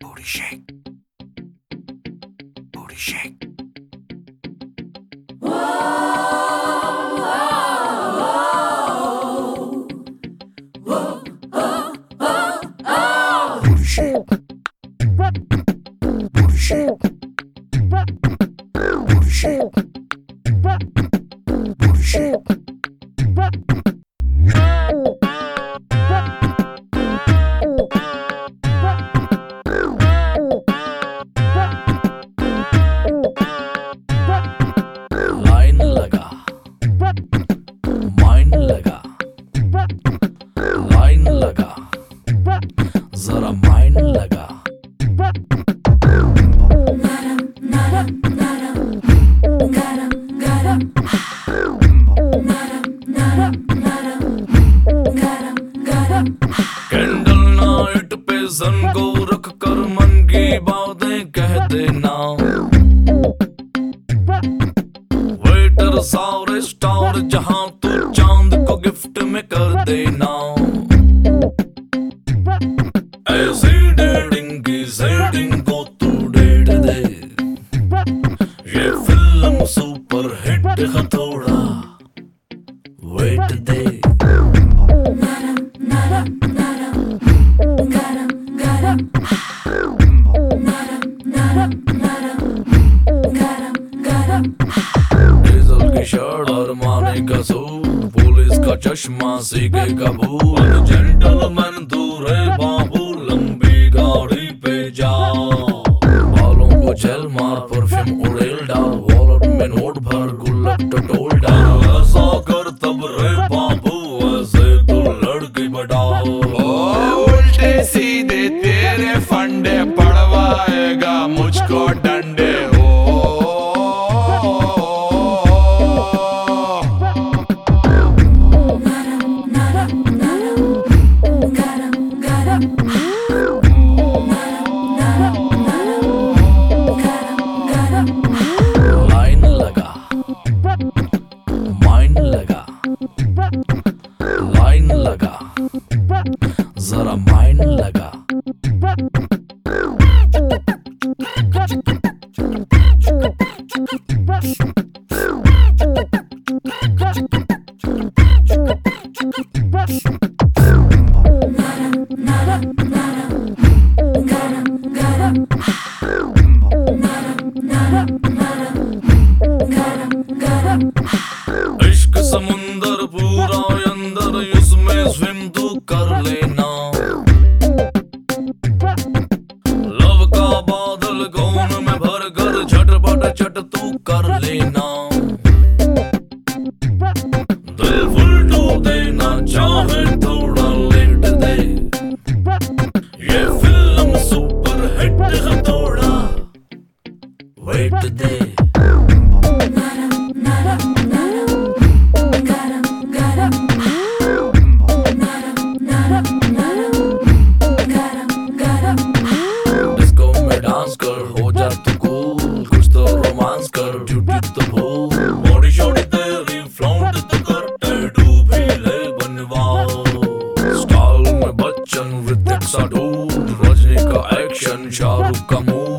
Booty shake. Booty shake. Booty shake. Booty shake. Booty shake. Booty shake. Line लगा, mind लगा, line लगा, जरा mind लगा। Candle night पे सन को रख कर मन की बातें कह देना। वेटर सारे स्टार जहां तू चांद को गिफ्ट में कर देना। ऐसी डेटिंग की सेटिंग को तू डेट दे। ये फिल्म सुपर हिट है, थोड़ा वेट दे। डीजल की शर्ट और माने का सूट, पुलिस का चश्मा सीखे कबूल। जेंटलमैन दूर है बाबू, लंबी गाड़ी पे जाओ। बालों को जेल मार, परफ्यूम उड़ेल डाल, वॉलेट में नोट भर, गुल्लक टटोल डाल। ऐसा कर तब रे बाबू, ऐसे तू लड़की बढ़ाओ। उल्टे सीधे तेरे फंडे पड़वाएगा मुझको डंडे। लाइन लगा, माइंड लगा, लाइन लगा, जरा माइंड लगा। इश्क समुंदर पूरा अंदर, उसमें स्विम तू कर लेना। लव का बादल कौन में भर कर, झटपट चट तू कर लेना। दिल फुल टू देना चाहे थोड़ा लेट दे। ये फिल्म सुपर हिट है, थोड़ा वेट दे। डिस्को में डांस कर, हो जा तू कूल, कुछ तो रोमांस कर, ड्यूटी तो भूल। बॉडी शॉडी तेरी फ्लॉन्ट तो कर, टैटू भी ले बनवाओ। स्टाइल में बच्चन, ऋतिक सा डूड, रजनी का एक्शन, शाहरुख का मूड।